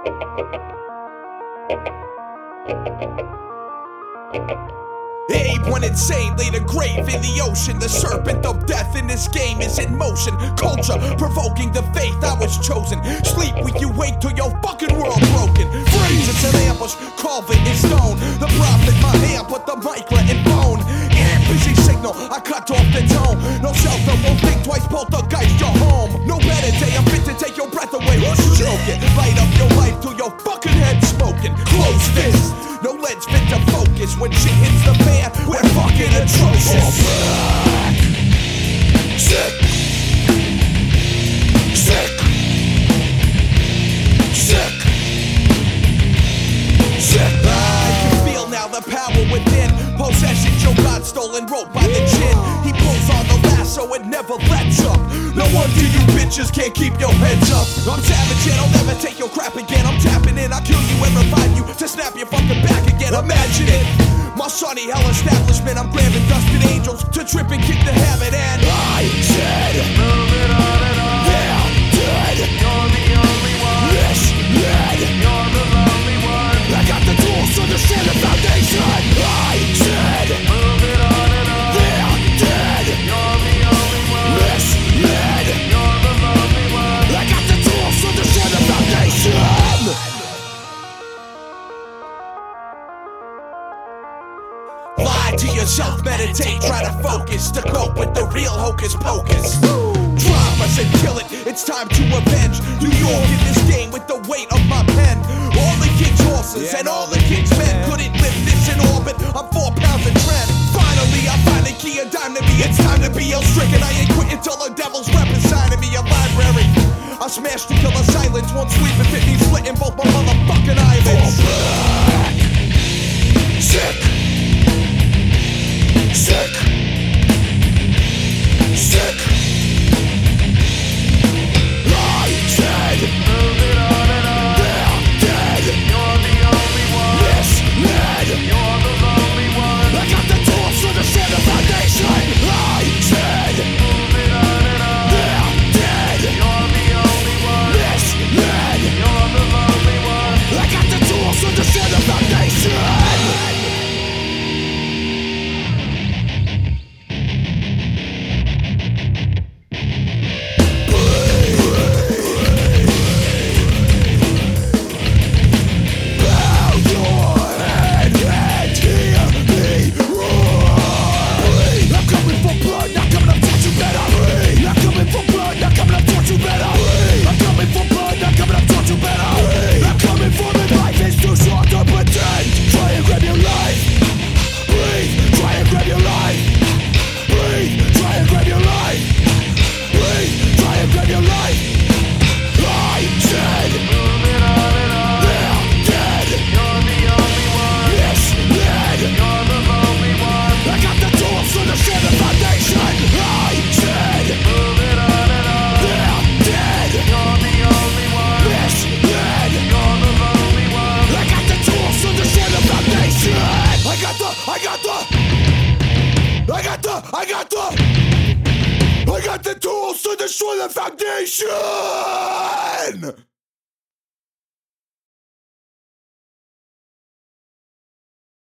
Abe went insane, laid a grave in the ocean. The serpent of death in this game is in motion. Culture provoking the faith I was chosen. Sleep when you wake till your fucking world broken. Phrase it's an ambush, carve it in stone. The prophet my hand, but the mic letting bone. Busy signal, I cut off the tone. No shelter, won't think twice, poltergeist your home. No better day, I'm fit to take your breath away. Who's joking? Light up your life till your fucking head smoking. Close fist, no lens fit to focus. When shit hits the fan, we're fucking atrocious. Sick. Sick. Sick. Sick. I can feel now the power within. Possession, your God stolen rope by the chin. He pulls on the lasso and never lets up. No wonder you bitches can't keep your heads up. I'm savage and I'll never take your crap again. I'm tapping in, I'll kill you and revive you to snap your fucking back again. Imagine it. My sunny hell establishment, I'm grabbing dusted angels to trip and kick the habit. And I said, move it on and on. Yeah, dead. You're the only one. Misled. You're the lonely one. I got the tools to understand the foundation. I said, move it on and on. Yeah, dead. You're the only one. Misled. You're the lonely one. I got the tools to understand the foundation. Lie to yourself, meditate, try to focus to cope with the real hocus pocus. Dramas and kill it, it's time to avenge New York in this game with the weight of my pen. All the king's horses and all the king's men couldn't lift this in orbit, I'm 4 pounds of tread. Finally, I find a key, a dime to me, it's time to be ill-stricken. I ain't quitting till the devil's rep inside of me, a library. I smashed the killer silence, one sweep and fit me splitting both my motherfucking eyelids. Sick. Sick. Sick. I said, move it on and on. Yeah, dead. You're the only one. Misled. You're the lonely one. I got the tools to understand the foundation. I said, move it on and on. Yeah, dead. You're the only one. Misled. You're the lonely one. I got the tools to understand the foundation. I got the tools to destroy the foundation!